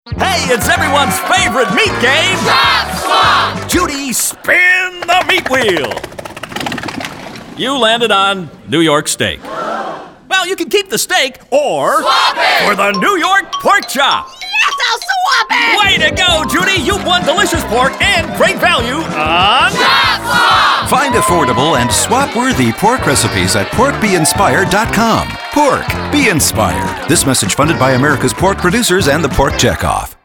Hey, it's everyone's favorite meat game! Drop Swap! Judy, spin the meat wheel! You landed on New York steak. Well, you can keep the steak or... Swap it! For the New York pork chop! Yes, I'll swap it! Way to go, Judy! You've won delicious pork and great value on... Drop Swap! Find affordable and swap-worthy pork recipes at porkbeinspired.com. Pork, be inspired. This message funded by America's pork producers and the Pork Checkoff.